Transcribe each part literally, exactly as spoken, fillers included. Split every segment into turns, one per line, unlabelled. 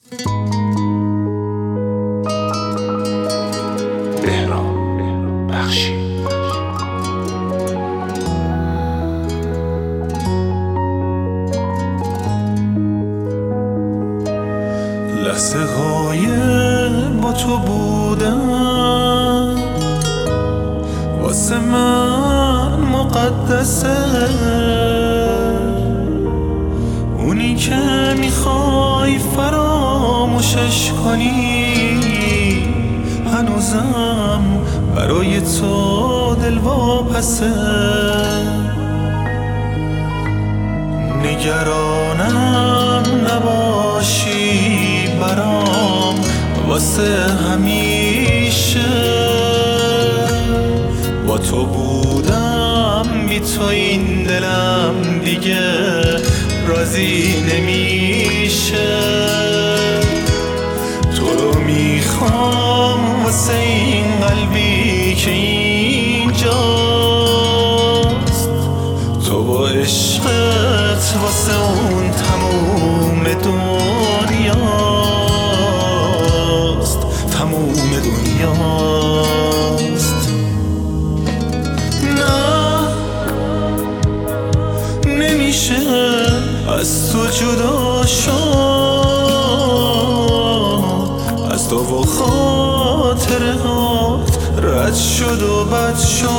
بهرام بخشی.
لحظه های با تو بودن واسه من مقدسه، اونی که میخوای فراموشش کنی هنوزم برای تو دل واپسه. نگرانم نباشی برام واسه همیشه، با تو بودم بی تو این دلم دیگه راضی نمیشه. تو رو میخوام واسه این قلبی که اینجاست، تو با عشقت واسه اون تموم دنیاست، تموم دنیاست. نه نمیشه از تو جدا شد، از تو و خاطرات رد شد و بد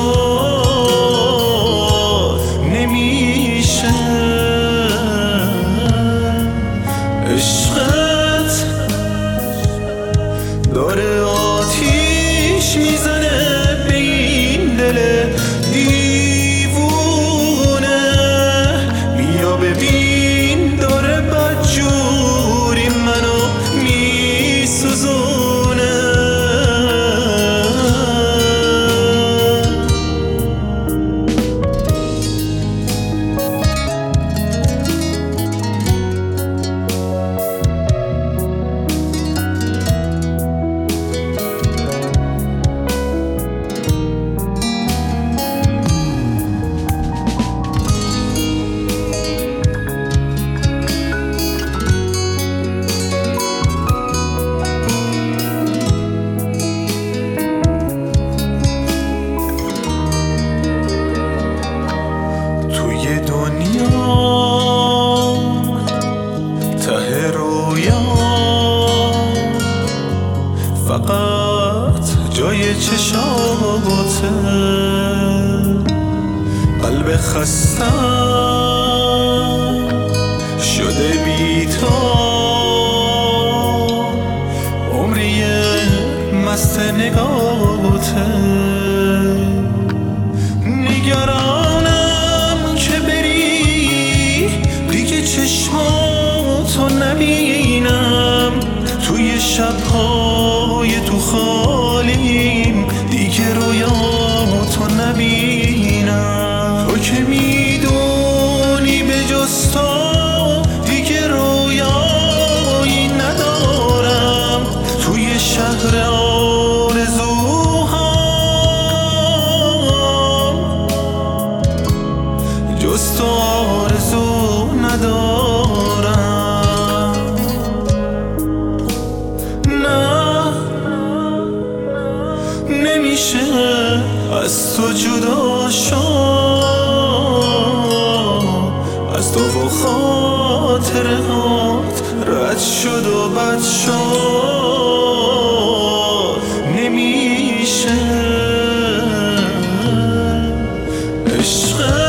شد. نمیشه عشقت داره آتیش میزنه به این دل دیوونه. بیا ببین داره بدجوری منو میسوزونه. ته رویا فقط جای چشاته، قلب خستم شده بی تو، عمری مست نگاته. نگرانم که بری دیگه چشماتو نبینم، توی شبهای تو خالیم دیگه رویاتو نبینم. تو که میدونی به جز تو دیگه رویایی ندارم، توی شهر آرزوهام جز تو آرزو ندارم. نه نمیشه از تو جدا شد، از تو و خاطرات رد شد و بد شد. نمیشه عشق